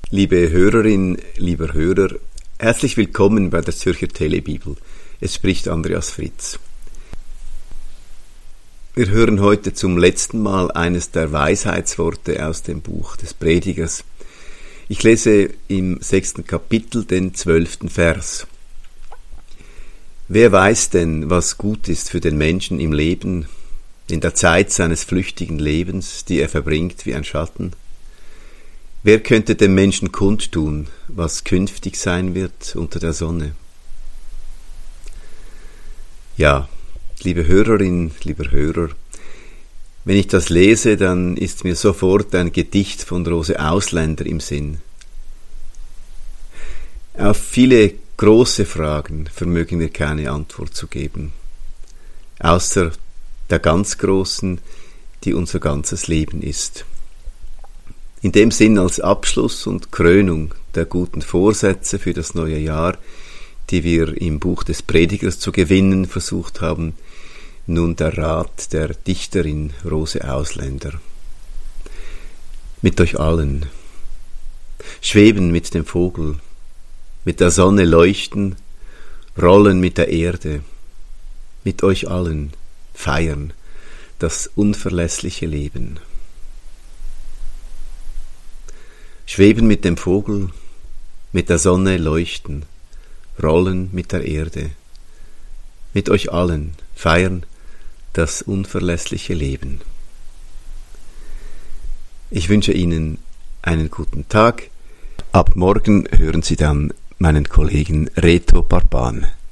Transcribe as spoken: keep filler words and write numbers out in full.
Liebe Hörerin, lieber Hörer, herzlich willkommen bei der Zürcher Telebibel. Es spricht Andreas Fritz. Wir hören heute zum letzten Mal eines der Weisheitsworte aus dem Buch des Predigers. Ich lese im sechsten Kapitel den zwölften Vers. Wer weiß denn, was gut ist für den Menschen im Leben, in der Zeit seines flüchtigen Lebens, die er verbringt wie ein Schatten? Wer könnte dem Menschen kundtun, was künftig sein wird unter der Sonne? Ja, liebe Hörerin, lieber Hörer, wenn ich das lese, dann ist mir sofort ein Gedicht von Rose Ausländer im Sinn. Auf viele große Fragen vermögen wir keine Antwort zu geben, außer der ganz großen, die unser ganzes Leben ist. In dem Sinn als Abschluss und Krönung der guten Vorsätze für das neue Jahr, die wir im Buch des Predigers zu gewinnen versucht haben, nun der Rat der Dichterin Rose Ausländer. Mit euch allen. Schweben mit dem Vogel, mit der Sonne leuchten, rollen mit der Erde, mit euch allen feiern das unverlässliche Leben. Schweben mit dem Vogel, mit der Sonne leuchten, rollen mit der Erde, mit euch allen feiern das unverlässliche Leben. Ich wünsche Ihnen einen guten Tag. Ab morgen hören Sie dann meinen Kollegen Reto Barban.